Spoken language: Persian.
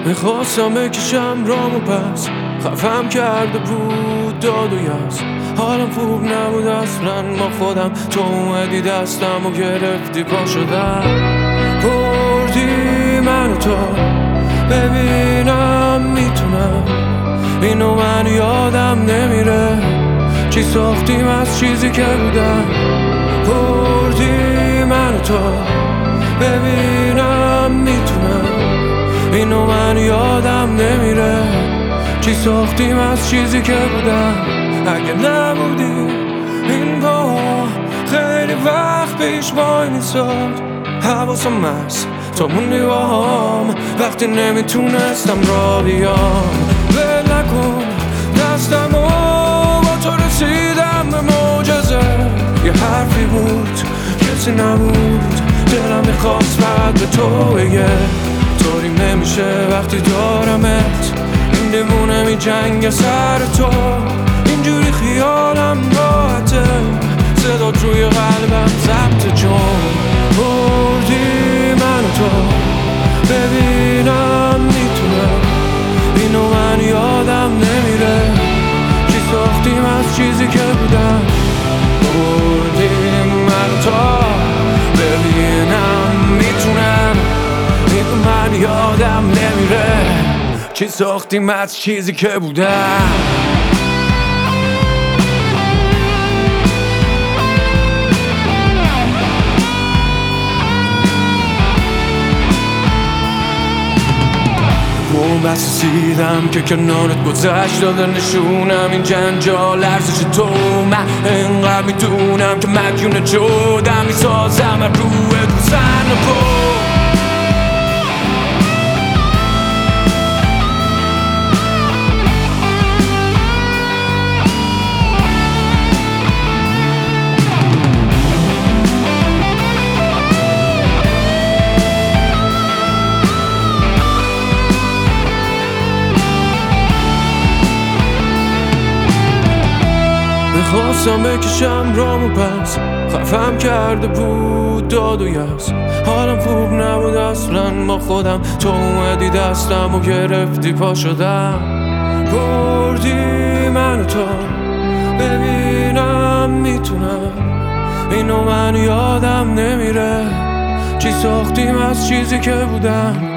میخواستم بکشم رامو پس، خفم کرده بود داد و یاس. حالم خوب نبود اصلا با خودم، تو اومدی دستم و گرفتی پا شدم. بردی منو تو ببینم میتونم، اینو من یادم نمیره چی ساختیم از چیزی که بودم. بردی منو تو ببینم میتونم، اینو من یادم نمیره چی ساختیم از چیزی که بودم. اگه نبودی این با خیلی وقت پیش وای میساد، حواسم هست تو موندی باهام وقتی نمیتونستم را بیام. ول نکن دستمو، با تو رسیدم به معجزه. یه حرفی بود کسی نبود، دلم میخواست فقط به تو بگه طوری نمیشه وقتی دارمت، این دیوونه می جنگ سر تو. اینجوری خیالم راحته، صدات روی قلبم ضبط جون. بردی منو تو ببینم میتونم، اینو من یادم نمیره چی ساختیم از چیزی که بودم. بردی منو تو ببینم میتونم، اینو من یادم نمیره چی ساختیم از چیزی که بودم. بس رسیدم که کنارت گذشت داده نشونم این جنجال ارزش تو. من انقدر میدونم که مدیون جودم، میسازم از روح گذن و میخواستم بکشم رامو پس، خفم کرده بود داد و یاس. حالم خوب نبود اصلا با خودم، تو اومدی دستم و گرفتی پا شدم. بردی منو تو ببینم میتونم، اینو من یادم نمیره چی ساختیم از چیزی که بودم.